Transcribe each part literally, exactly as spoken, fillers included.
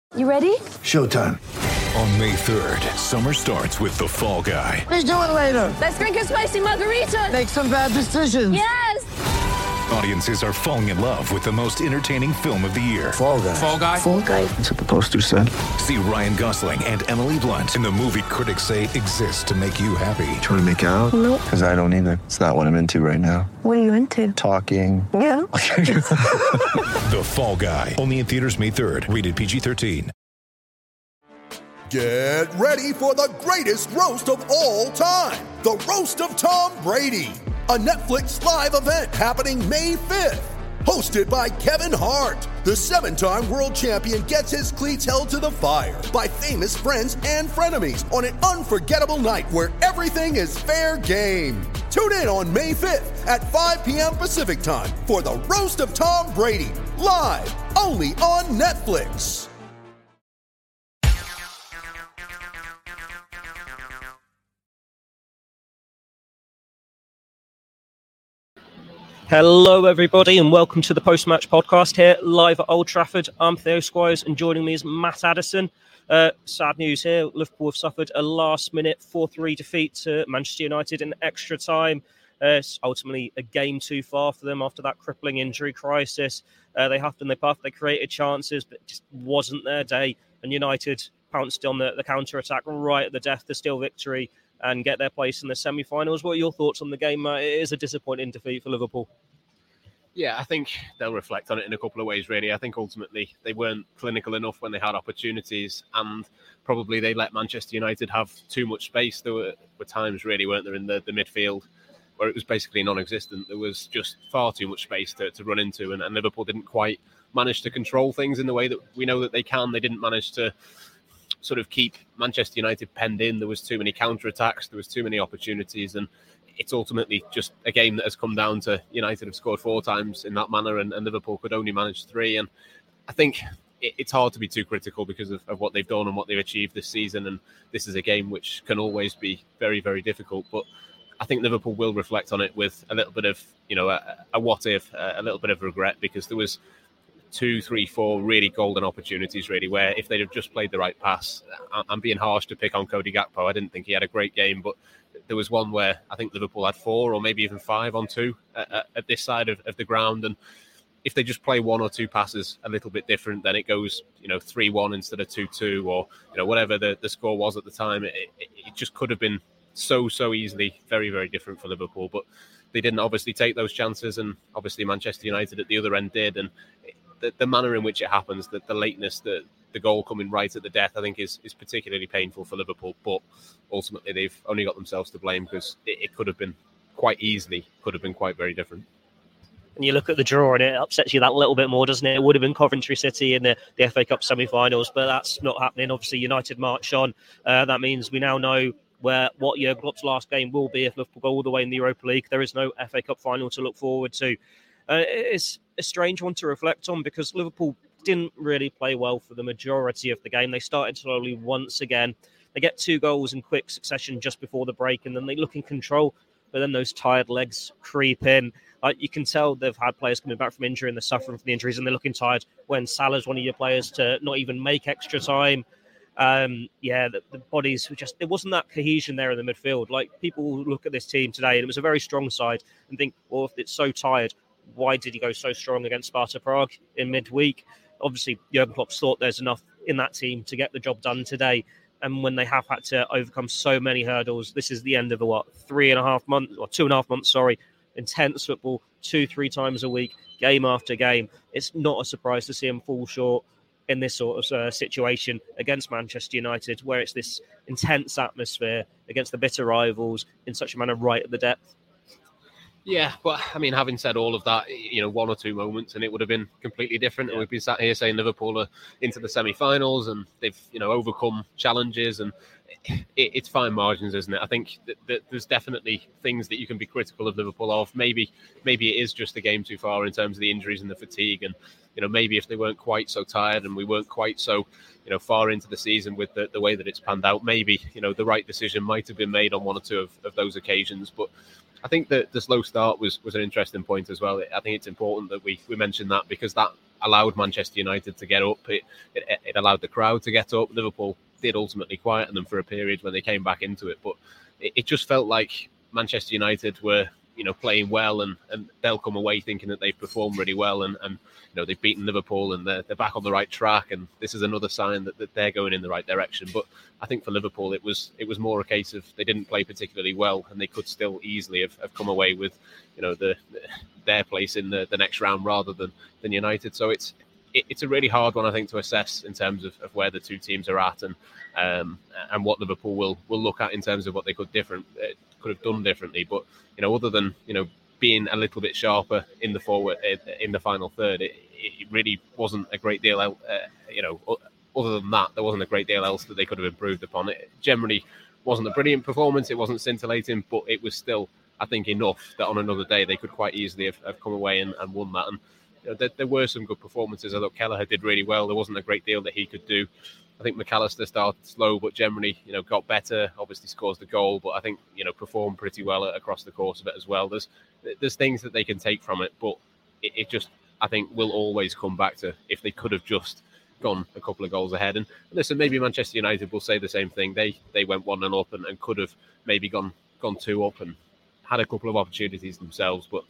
You ready? Showtime. On May third, summer starts with The Fall Guy. Let's do it later. Let's drink a spicy margarita. Make some bad decisions. Yes! Audiences are falling in love with the most entertaining film of the year. Fall Guy. Fall Guy? Fall Guy. That's what the poster said. See Ryan Gosling and Emily Blunt in the movie critics say exists to make you happy. Trying to make it out? Nope. Because I don't either. It's not what I'm into right now. What are you into? Talking. Yeah. The Fall Guy. Only in theaters May third. Rated P G thirteen. Get ready for the greatest roast of all time. The Roast of Tom Brady. A Netflix live event happening May fifth. Hosted by Kevin Hart. The seven-time world champion gets his cleats held to the fire by famous friends and frenemies on an unforgettable night where everything is fair game. Tune in on May fifth at five p.m. Pacific time for the Roast of Tom Brady. Live only on Netflix. Hello, everybody, and welcome to the post-match podcast here live at Old Trafford. I'm Theo Squires, and joining me is Matt Addison. Uh, sad news here: Liverpool have suffered a last-minute four three defeat to Manchester United in extra time. Uh, it's ultimately a game too far for them after that crippling injury crisis. Uh, they huffed and they puffed. They created chances, but it just wasn't their day. And United pounced on the, the counter-attack right at the death to steal victory and get their place in the semi-finals. What are your thoughts on the game? Uh, it is a disappointing defeat for Liverpool. Yeah, I think they'll reflect on it in a couple of ways, really. I think ultimately they weren't clinical enough when they had opportunities, and probably they let Manchester United have too much space. There were, were times, really, weren't there, in the, the midfield where it was basically non-existent. There was just far too much space to, to run into, and, and Liverpool didn't quite manage to control things in the way that we know that they can. They didn't manage to sort of keep Manchester United penned in. There was too many counter-attacks, there was too many opportunities, and it's ultimately just a game that has come down to United have scored four times in that manner, and, and Liverpool could only manage three. And I think it, it's hard to be too critical because of, of what they've done and what they've achieved this season, and this is a game which can always be very, very difficult. But I think Liverpool will reflect on it with a little bit of, you know, a, a what if, a little bit of regret, because there was two, three, four really golden opportunities, really, where if they'd have just played the right pass, I'm being harsh to pick on Cody Gakpo. I didn't think he had a great game, but there was one where I think Liverpool had four or maybe even five on two at, at this side of, of the ground. And if they just play one or two passes a little bit different, then it goes, you know, three one instead of two two, or, you know, whatever the, the score was at the time. It, it, it just could have been so, so easily very, very different for Liverpool. But they didn't obviously take those chances, and obviously Manchester United at the other end did. And the, the manner in which it happens, the, the lateness, the, the goal coming right at the death, I think is, is particularly painful for Liverpool. But ultimately, they've only got themselves to blame, because it, it could have been quite easily, could have been quite very different. And you look at the draw and it upsets you that little bit more, doesn't it? It would have been Coventry City in the, the F A Cup semi-finals, but that's not happening. Obviously, United march on. Uh, that means we now know where what Jurgen Klopp's last game will be if Liverpool go all the way in the Europa League. There is no F A Cup final to look forward to. Uh, it's a strange one to reflect on, because Liverpool didn't really play well for the majority of the game. They started slowly once again. They get two goals in quick succession just before the break, and then they look in control, but then those tired legs creep in. Uh, you can tell they've had players coming back from injury and they're suffering from the injuries, and they're looking tired when Salah's one of your players to not even make extra time. Um, yeah, the, the bodies were just, there wasn't that cohesion there in the midfield. Like, people look at this team today, and it was a very strong side, and think, well, if it's so tired, why did he go so strong against Sparta Prague in midweek? Obviously, Jurgen Klopp thought there's enough in that team to get the job done today. And when they have had to overcome so many hurdles, this is the end of a, what, three and a half months, or two and a half months, sorry, intense football, two, three times a week, game after game. It's not a surprise to see them fall short in this sort of uh, situation against Manchester United, where it's this intense atmosphere against the bitter rivals in such a manner right at the depth. Yeah, but I mean, having said all of that, you know, one or two moments and it would have been completely different. Yeah. And we've been sat here saying Liverpool are into the semi-finals and they've, you know, overcome challenges, and it, it's fine margins, isn't it? I think that, that there's definitely things that you can be critical of Liverpool of. Maybe, maybe it is just the game too far in terms of the injuries and the fatigue, and you know, maybe if they weren't quite so tired and we weren't quite so, you know, far into the season with the, the way that it's panned out, maybe, you know, the right decision might have been made on one or two of, of those occasions. But I think that the slow start was, was an interesting point as well. I think it's important that we, we mention that because that allowed Manchester United to get up. It, it, it allowed the crowd to get up. Liverpool did ultimately quieten them for a period when they came back into it. But it, it just felt like Manchester United were, you know, playing well, and, and they'll come away thinking that they've performed really well, and, and you know, they've beaten Liverpool and they're, they're back on the right track, and this is another sign that, that they're going in the right direction. But I think for Liverpool, it was it was more a case of they didn't play particularly well, and they could still easily have, have come away with, you know, the, the their place in the, the next round rather than, than United. So it's it, it's a really hard one, I think, to assess in terms of, of where the two teams are at, and um, and what Liverpool will will look at in terms of what they could different uh, could have done differently. But you know, other than, you know, being a little bit sharper in the forward in the final third, it, it really wasn't a great deal. Uh, you know, other than that, there wasn't a great deal else that they could have improved upon. It generally wasn't a brilliant performance. It wasn't scintillating, but it was still, I think, enough that on another day they could quite easily have, have come away and, and won that. And you know, there, there were some good performances. I thought Kelleher did really well. There wasn't a great deal that he could do. I think McAllister started slow, but generally, you know, got better. Obviously scores the goal, but I think, you know, performed pretty well across the course of it as well. There's there's things that they can take from it, but it, it just, I think, will always come back to if they could have just gone a couple of goals ahead. And listen, maybe Manchester United will say the same thing. They they went one nil up and, and could have maybe gone gone two up and had a couple of opportunities themselves. But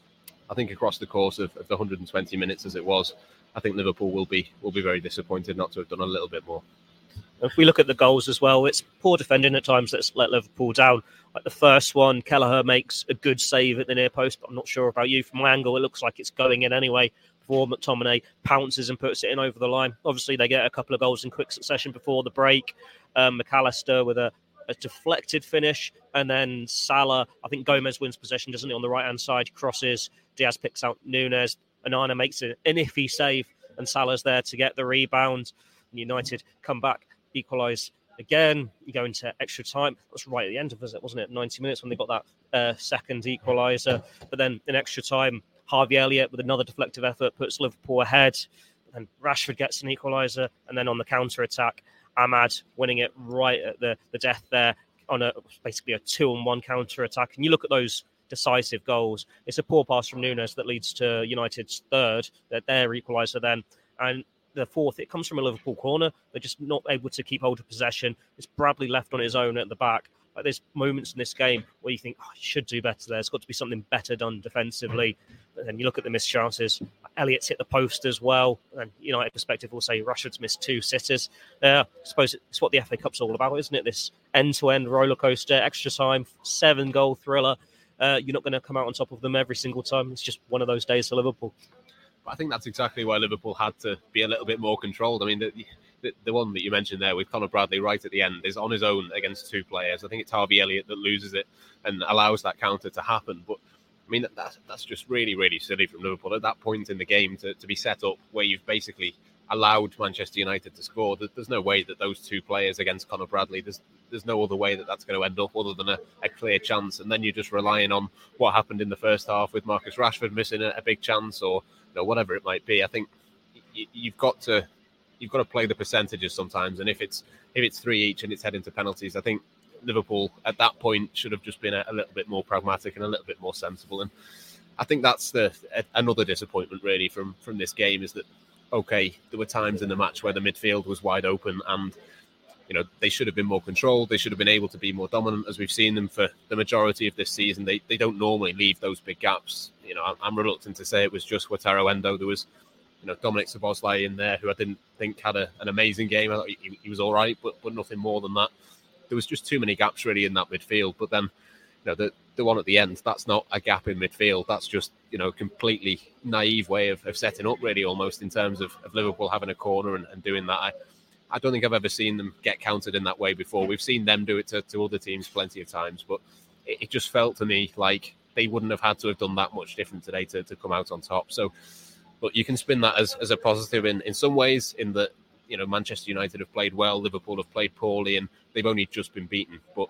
I think across the course of, of the one hundred twenty minutes as it was, I think Liverpool will be will be very disappointed not to have done a little bit more. If we look at the goals as well, it's poor defending at times that's let Liverpool down. Like the first one, Kelleher makes a good save at the near post, but I'm not sure about you. From my angle, it looks like it's going in anyway before McTominay pounces and puts it in over the line. Obviously, they get a couple of goals in quick succession before the break. Um, McAllister with a, a deflected finish, and then Salah, I think Gomez wins possession, doesn't he, on the right-hand side, crosses, Diaz picks out Nunes, Onana makes an iffy save, and Salah's there to get the rebound. United come back, equalise again. You go into extra time. That was right at the end of it, wasn't it? ninety minutes when they got that uh, second equaliser. But then in extra time, Harvey Elliott with another deflective effort puts Liverpool ahead. And Rashford gets an equaliser. And then on the counter-attack, Ahmad winning it right at the, the death there on a basically a two-on-one counter-attack. And you look at those decisive goals. It's a poor pass from Nunes that leads to United's third, their equaliser then. And the fourth, it comes from a Liverpool corner. They're just not able to keep hold of possession. It's Bradley left on his own at the back. Like, there's moments in this game where you think, oh, he should do better there. There's got to be something better done defensively. But then you look at the missed chances. Elliott's hit the post as well. And United perspective will say Rashford's missed two sitters. Uh, I suppose it's what the F A Cup's all about, isn't it? This end-to-end roller coaster, extra time, seven-goal thriller. Uh, you're not going to come out on top of them every single time. It's just one of those days for Liverpool. I think that's exactly why Liverpool had to be a little bit more controlled. I mean, the, the, the one that you mentioned there with Conor Bradley right at the end is on his own against two players. I think it's Harvey Elliott that loses it and allows that counter to happen. But, I mean, that, that's, that's just really, really silly from Liverpool at that point in the game to, to be set up where you've basically allowed Manchester United to score. There's no way that those two players against Conor Bradley, there's there's no other way that that's going to end up other than a, a clear chance. And then you're just relying on what happened in the first half with Marcus Rashford missing a, a big chance, or you know, whatever it might be. I think y- you've got to you've got to play the percentages sometimes. And if it's if it's three each and it's heading to penalties, I think Liverpool at that point should have just been a, a little bit more pragmatic and a little bit more sensible. And I think that's the a, another disappointment really from from this game is that, okay, there were times in the match where the midfield was wide open and, you know, they should have been more controlled. They should have been able to be more dominant, as we've seen them for the majority of this season. They they don't normally leave those big gaps. You know, I'm, I'm reluctant to say it was just Wataru Endo. There was, you know, Dominic Szoboszlai in there, who I didn't think had a, an amazing game. I thought he, he was all right, but but nothing more than that. There was just too many gaps really in that midfield. But then, you know, the the one at the end, that's not a gap in midfield. That's just, you know, a completely naive way of, of setting up really almost in terms of, of Liverpool having a corner and, and doing that. I, I don't think I've ever seen them get countered in that way before. We've seen them do it to, to other teams plenty of times, but it, it just felt to me like they wouldn't have had to have done that much different today to, to come out on top. So, but you can spin that as, as a positive in, in some ways, in that, you know, Manchester United have played well, Liverpool have played poorly, and they've only just been beaten. But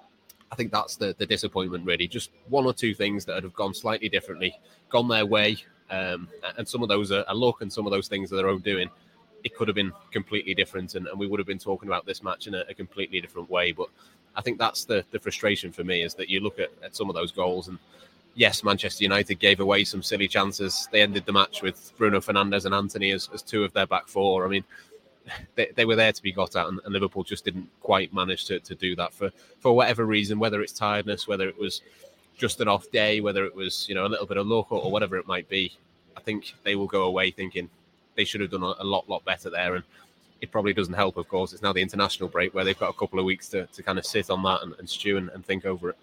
I think that's the, the disappointment, really. Just one or two things that have gone slightly differently, gone their way, um, and some of those are, are luck, and some of those things are their own doing. it could have been completely different, and, and we would have been talking about this match in a, a completely different way. But I think that's the, the frustration for me, is that you look at, at some of those goals, and yes, Manchester United gave away some silly chances. They ended the match with Bruno Fernandes and Antony as, as two of their back four. I mean, they, they were there to be got at, and, and Liverpool just didn't quite manage to, to do that for, for whatever reason, whether it's tiredness, whether it was just an off day, whether it was, you know, a little bit of luck, or, or whatever it might be. I think they will go away thinking they should have done a, a lot, lot better there. And it probably doesn't help, of course. It's now the international break where they've got a couple of weeks to, to kind of sit on that and, and stew and, and think over it.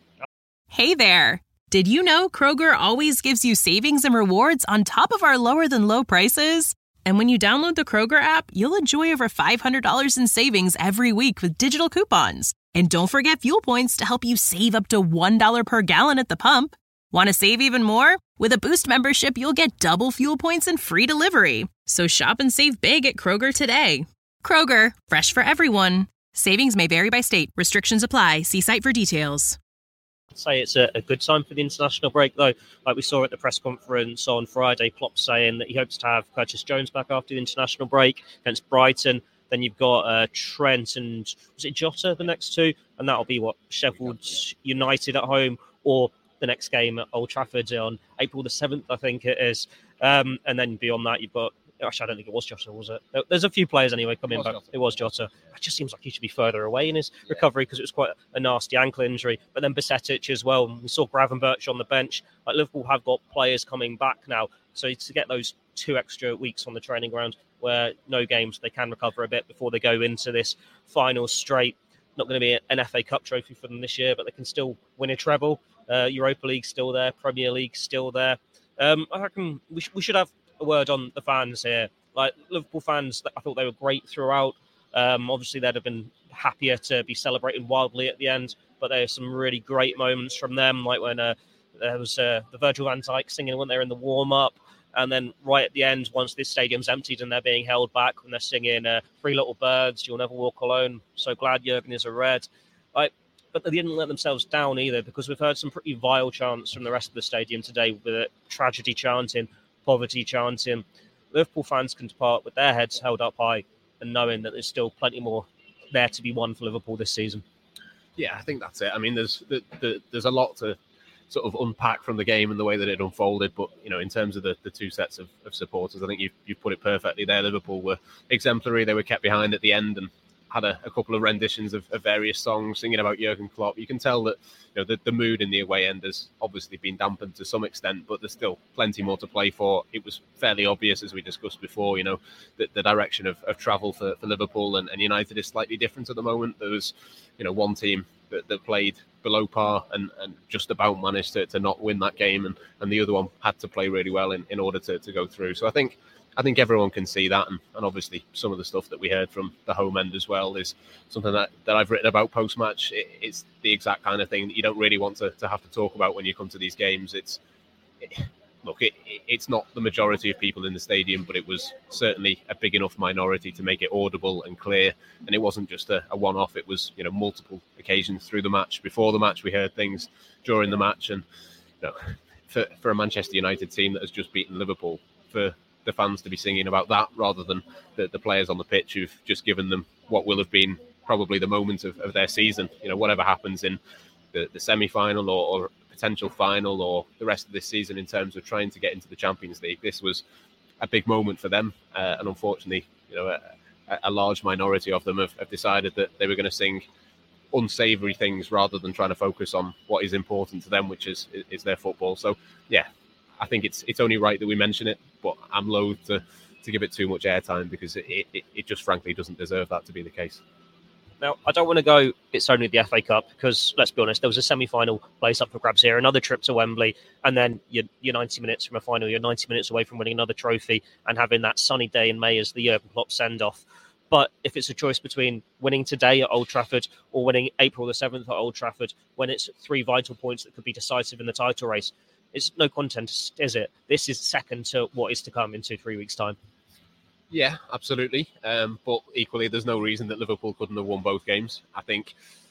Hey there. Did you know Kroger always gives you savings and rewards on top of our lower than low prices? And when you download the Kroger app, you'll enjoy over five hundred dollars in savings every week with digital coupons. And don't forget fuel points to help you save up to one dollar per gallon at the pump. Want to save even more? With a Boost membership, you'll get double fuel points and free delivery. So shop and save big at Kroger today. Kroger, fresh for everyone. Savings may vary by state. Restrictions apply. See site for details. I'd say it's a, a good time for the international break, though. Like we saw at the press conference on Friday, Klopp saying that he hopes to have Curtis Jones back after the international break against Brighton. Then you've got uh, Trent and, was it Jota, the next two? And that'll be what, Sheffield United at home, or the next game at Old Trafford on April the seventh, I think it is. Um, and then beyond that, you've got, actually, I don't think it was Jota, was it? There's a few players anyway coming back. Jota. It was Jota. It just seems like he should be further away in his yeah. recovery, because it was quite a nasty ankle injury. But then Bajcetic as well. We saw Gravenberch on the bench. Like, Liverpool have got players coming back now. So to get those two extra weeks on the training ground where no games, they can recover a bit before they go into this final straight. Not going to be an F A Cup trophy for them this year, but they can still win a treble. Uh, Europa League still there, Premier League still there. Um, I reckon we, sh- we should have a word on the fans here. Like, Liverpool fans, I thought they were great throughout. Um, obviously, they'd have been happier to be celebrating wildly at the end, but there's some really great moments from them, like when uh, there was uh, the Virgil van Dijk singing when they're in the warm-up, and then right at the end, once this stadium's emptied and they're being held back, when they're singing uh, Three Little Birds, You'll Never Walk Alone, So Glad Jurgen is a Red. Like, but they didn't let themselves down either, because we've heard some pretty vile chants from the rest of the stadium today, with uh, tragedy chanting, poverty chanting. Liverpool fans can depart with their heads held up high and knowing that there's still plenty more there to be won for Liverpool this season. Yeah, I think that's it. I mean, there's the, the, there's a lot to sort of unpack from the game and the way that it unfolded. But, you know, in terms of the, the two sets of, of supporters, I think you've, you've put it perfectly there. Liverpool were exemplary. They were kept behind at the end and had a, a couple of renditions of, of various songs singing about Jurgen Klopp. You can tell that, you know, the, the mood in the away end has obviously been dampened to some extent, but there's still plenty more to play for. It was fairly obvious, as we discussed before, you know, that the direction of, of travel for, for Liverpool and, and United is slightly different at the moment. There was, you know, one team that, that played below par and, and just about managed to, to not win that game, and, and the other one had to play really well in, in order to, to go through. So I think I think everyone can see that, and, and obviously some of the stuff that we heard from the home end as well is something that, that I've written about post-match. It, it's the exact kind of thing that you don't really want to, to have to talk about when you come to these games. It's it, look, it, it's not the majority of people in the stadium, but it was certainly a big enough minority to make it audible and clear. And it wasn't just a, a one-off; it was, you know, multiple occasions through the match. Before the match, we heard things during the match, and you know, for for a Manchester United team that has just beaten Liverpool, for the fans to be singing about that rather than the, the players on the pitch who've just given them what will have been probably the moment of, of their season. You know, whatever happens in the, the semi-final or, or potential final or the rest of this season in terms of trying to get into the Champions League, this was a big moment for them. Uh, and unfortunately, you know, a, a large minority of them have, have decided that they were going to sing unsavoury things rather than trying to focus on what is important to them, which is is their football. So, yeah, I think it's it's only right that we mention it, but I'm loath to, to give it too much airtime because it, it, it just frankly doesn't deserve that to be the case. Now, I don't want to go, it's only the F A Cup, because let's be honest, there was a semi-final place up for grabs here, another trip to Wembley, and then you're, you're ninety minutes from a final, you're ninety minutes away from winning another trophy and having that sunny day in May as the Jurgen Klopp send-off. But if it's a choice between winning today at Old Trafford or winning April the seventh at Old Trafford, when it's three vital points that could be decisive in the title race, it's no contest, is it? This is second to what is to come in two, three weeks' time. Yeah, absolutely. Um, but equally, there's no reason that Liverpool couldn't have won both games. I think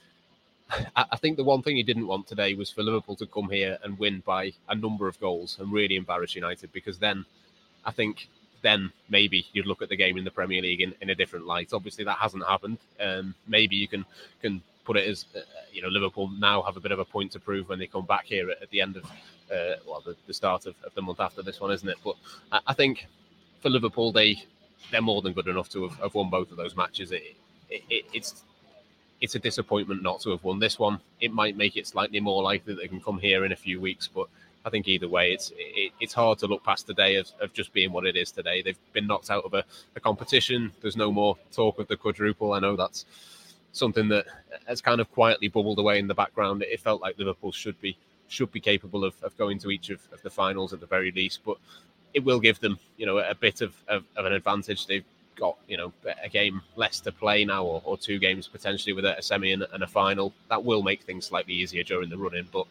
I think the one thing he didn't want today was for Liverpool to come here and win by a number of goals and really embarrass United, because then I think then maybe you'd look at the game in the Premier League in, in a different light. Obviously, that hasn't happened. Um, maybe you can can put it as, uh, you know, Liverpool now have a bit of a point to prove when they come back here at, at the end of, uh, well, the, the start of, of the month after this one, isn't it? But I, I think for Liverpool, they, they're more than good enough to have, have won both of those matches. It, it, it, it's it's a disappointment not to have won this one. It might make it slightly more likely that they can come here in a few weeks, but I think either way, it's it, it's hard to look past the day of, of just being what it is today. They've been knocked out of a, a competition. There's no more talk of the quadruple. I know that's something that has kind of quietly bubbled away in the background. It felt like Liverpool should be should be capable of, of going to each of, of the finals at the very least, but it will give them, you know, a bit of, of, of an advantage. They've got, you know, a game less to play now, or, or two games potentially with a semi and, and a final. That will make things slightly easier during the run-in, but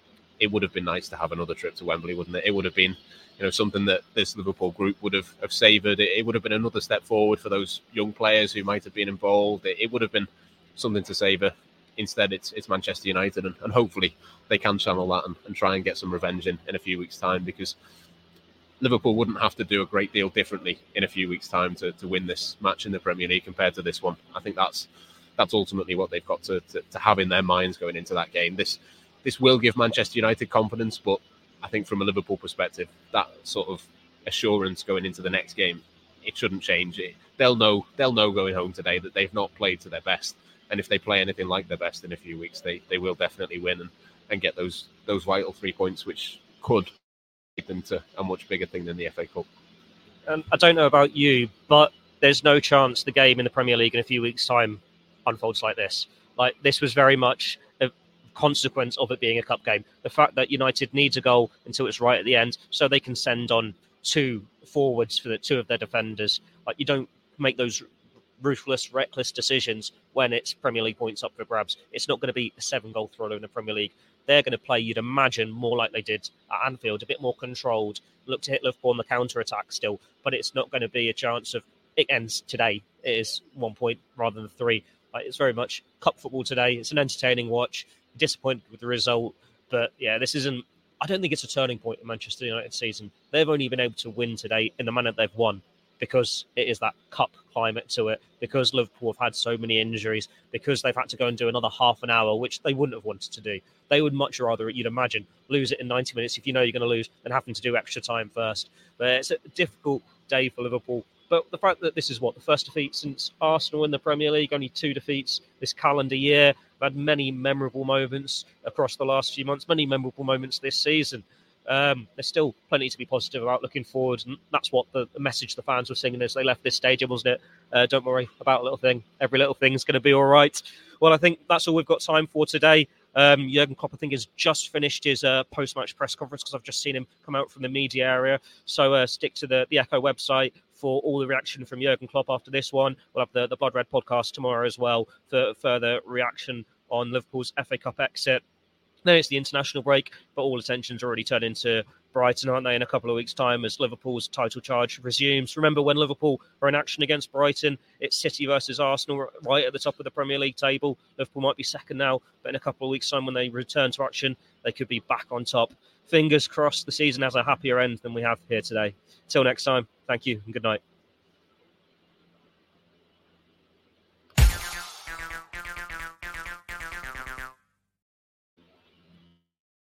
it would have been nice to have another trip to Wembley, wouldn't it? It would have been, you know, something that this Liverpool group would have, have savoured. It, it would have been another step forward for those young players who might have been involved. It, it would have been something to savour. Instead, it's it's Manchester United, and, and hopefully they can channel that and, and try and get some revenge in, in a few weeks' time, because Liverpool wouldn't have to do a great deal differently in a few weeks' time to, to win this match in the Premier League compared to this one. I think that's that's ultimately what they've got to, to, to have in their minds going into that game. This this will give Manchester United confidence, but I think from a Liverpool perspective, that sort of assurance going into the next game, it shouldn't change. It, they'll know they'll know going home today that they've not played to their best. And if they play anything like their best in a few weeks, they, they will definitely win and, and get those those vital three points, which could take them to a much bigger thing than the F A Cup. Um, I don't know about you, but there's no chance the game in the Premier League in a few weeks' time unfolds like this. Like, this was very much a consequence of it being a cup game. The fact that United needs a goal until it's right at the end, so they can send on two forwards for the two of their defenders. Like, you don't make those ruthless, reckless decisions when it's Premier League points up for grabs. It's not going to be a seven-goal thriller in the Premier League. They're going to play, you'd imagine, more like they did at Anfield, a bit more controlled, look to hit Liverpool on the counter-attack still, but it's not going to be a chance of it ends today. It is one point rather than three. Like, it's very much cup football today. It's an entertaining watch. Disappointed with the result, but yeah, this isn't, I don't think it's a turning point in Manchester United season. They've only been able to win today in the manner they've won because it is that cup climate to it, because Liverpool have had so many injuries, because they've had to go and do another half an hour, which they wouldn't have wanted to do. They would much rather, you'd imagine, lose it in ninety minutes if you know you're going to lose than having to do extra time first. But it's a difficult day for Liverpool. But the fact that this is, what, the first defeat since Arsenal in the Premier League, only two defeats this calendar year. We've had many memorable moments across the last few months, many memorable moments this season. Um, there's still plenty to be positive about looking forward, and that's what the, the message the fans were singing as they left this stadium, wasn't it? Uh, don't worry about a little thing. Every little thing's going to be all right. Well, I think that's all we've got time for today. Um, Jurgen Klopp, I think, has just finished his uh, post-match press conference, because I've just seen him come out from the media area. So uh, stick to the, the Echo website for all the reaction from Jurgen Klopp after this one. We'll have the, the Blood Red podcast tomorrow as well for further reaction on Liverpool's F A Cup exit. Then it's the international break, but all attention's already turned into Brighton, aren't they, in a couple of weeks' time as Liverpool's title charge resumes. Remember, when Liverpool are in action against Brighton, it's City versus Arsenal right at the top of the Premier League table. Liverpool might be second now, but in a couple of weeks' time when they return to action, they could be back on top. Fingers crossed the season has a happier end than we have here today. Till next time, thank you and good night.